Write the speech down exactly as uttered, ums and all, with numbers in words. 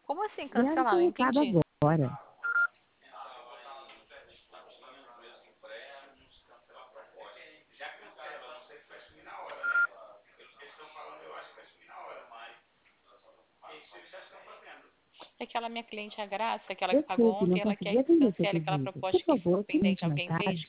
Como assim Grave cancelar? seu Não recado entendi. agora. É aquela minha cliente, a Graça, aquela que pagou Desculpe, ontem, não ela quer consegui que atender seu cancele aquela pedido. proposta Por que ficou favor, pendente. tente mais Alguém fez? tarde.